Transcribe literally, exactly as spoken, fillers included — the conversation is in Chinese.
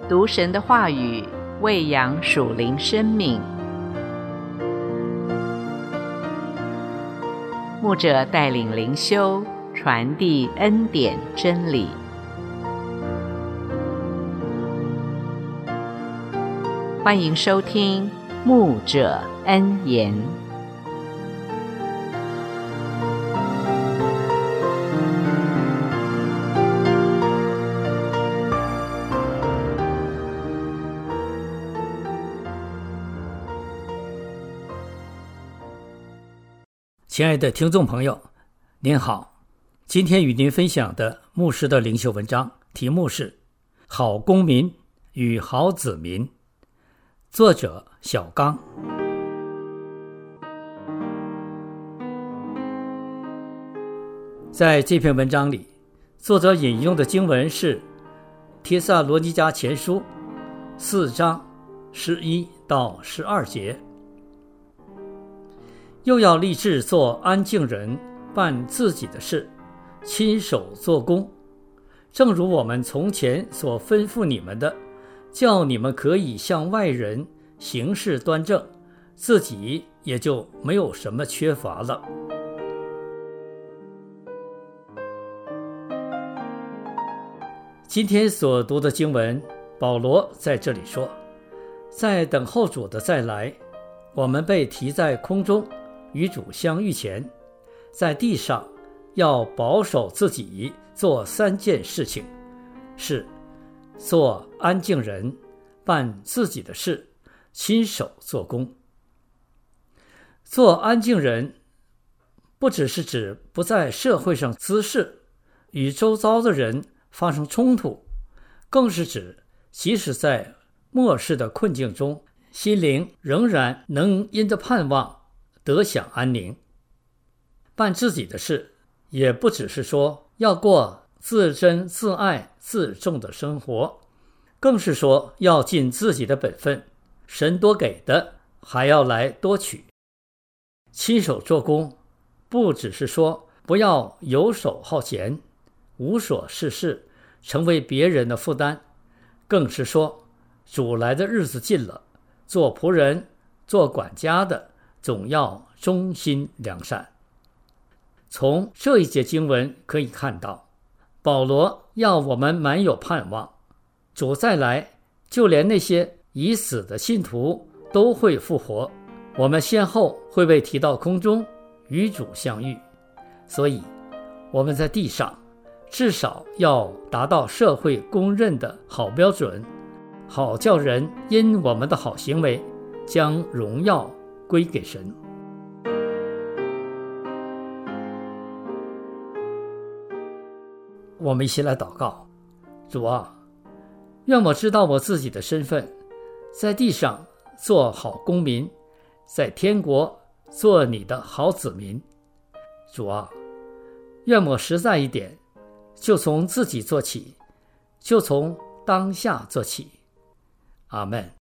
读神的话语，喂养属灵生命。牧者带领灵修，传递恩典真理。欢迎收听牧者恩言。 亲爱的听众朋友，您好，今天与您分享的牧师的灵修文章题目是好公民与好子民，作者小刚。在这篇文章里，作者引用的经文是帖撒罗尼迦前书四章十一到十二节，又要立志做安静人，办自己的事，亲手做工，正如我们从前所吩咐你们的，叫你们可以向外人行事端正，自己也就没有什么缺乏了。今天所读的经文，保罗在这里说，在等候主的再来，我们被提在空中与主相遇前，在地上要保守自己做三件事情，是做安静人，办自己的事，亲手做工。做安静人不只是指不在社会上滋事，与周遭的人发生冲突，更是指即使在末世的困境中，心灵仍然能因着盼望得享安宁。办自己的事也不只是说要过自珍自爱自重的生活，更是说要尽自己的本分，神多给的还要来多取。亲手做工不只是说不要游手好闲，无所事事，成为别人的负担，更是说主来的日子近了，做仆人做管家的总要忠心良善。从这一节经文可以看到，保罗要我们满有盼望，主再来，就连那些已死的信徒都会复活，我们先后会被提到空中与主相遇。所以我们在地上至少要达到社会公认的好标准，好叫人因我们的好行为将荣耀归给神。我们一起来祷告。主啊，愿我知道我自己的身份，在地上做好公民，在天国做你的好子民。主啊，愿我实在一点，就从自己做起，就从当下做起。阿们。